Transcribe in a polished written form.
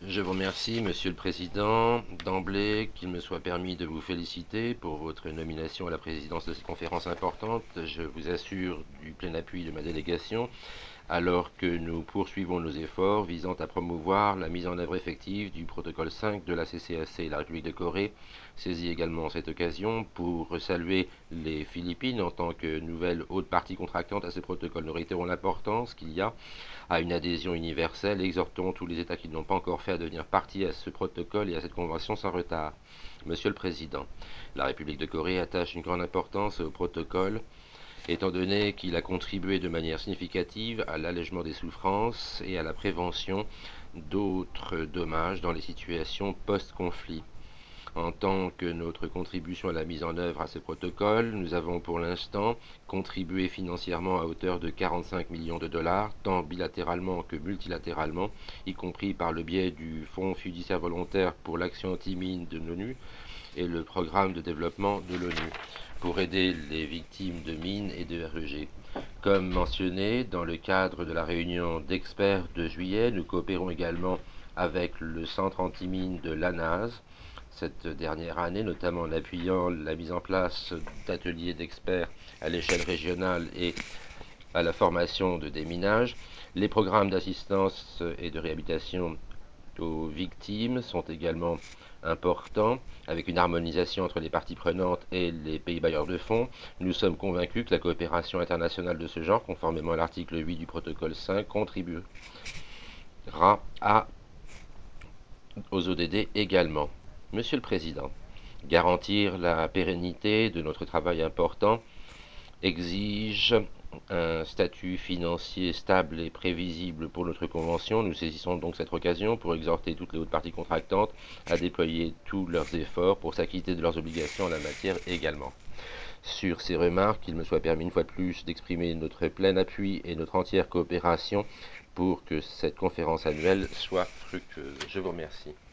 Je vous remercie, Monsieur le Président. D'emblée, qu'il me soit permis de vous féliciter pour votre nomination à la présidence de cette conférence importante. Je vous assure du plein appui de ma délégation, alors que nous poursuivons nos efforts visant à promouvoir la mise en œuvre effective du protocole 5 de la CCAC. La République de Corée saisit également cette occasion pour saluer les Philippines en tant que nouvelle haute partie contractante à ce protocole. Nous réitérons l'importance qu'il y a à une adhésion universelle et exhortons tous les États qui ne l'ont pas encore fait à devenir partie à ce protocole et à cette convention sans retard. Monsieur le Président, la République de Corée attache une grande importance au protocole étant donné qu'il a contribué de manière significative à l'allègement des souffrances et à la prévention d'autres dommages dans les situations post-conflit. En tant que notre contribution à la mise en œuvre à ce protocole, nous avons pour l'instant contribué financièrement à hauteur de 45 millions de dollars, tant bilatéralement que multilatéralement, y compris par le biais du Fonds fiduciaire volontaire pour l'action anti-mine de l'ONU et le programme de développement de l'ONU, pour aider les victimes de mines et de REG. Comme mentionné dans le cadre de la réunion d'experts de juillet, nous coopérons également avec le centre anti-mine de l'ANAS cette dernière année, notamment en appuyant la mise en place d'ateliers d'experts à l'échelle régionale et à la formation de déminage. Les programmes d'assistance et de réhabilitation aux victimes sont également importants, avec une harmonisation entre les parties prenantes et les pays bailleurs de fonds. Nous sommes convaincus que la coopération internationale de ce genre, conformément à l'article 8 du protocole 5, contribuera aux ODD également. Monsieur le Président, garantir la pérennité de notre travail important exige un statut financier stable et prévisible pour notre convention. Nous saisissons donc cette occasion pour exhorter toutes les hautes parties contractantes à déployer tous leurs efforts pour s'acquitter de leurs obligations en la matière également. Sur ces remarques, il me soit permis une fois de plus d'exprimer notre plein appui et notre entière coopération pour que cette conférence annuelle soit fructueuse. Je vous remercie.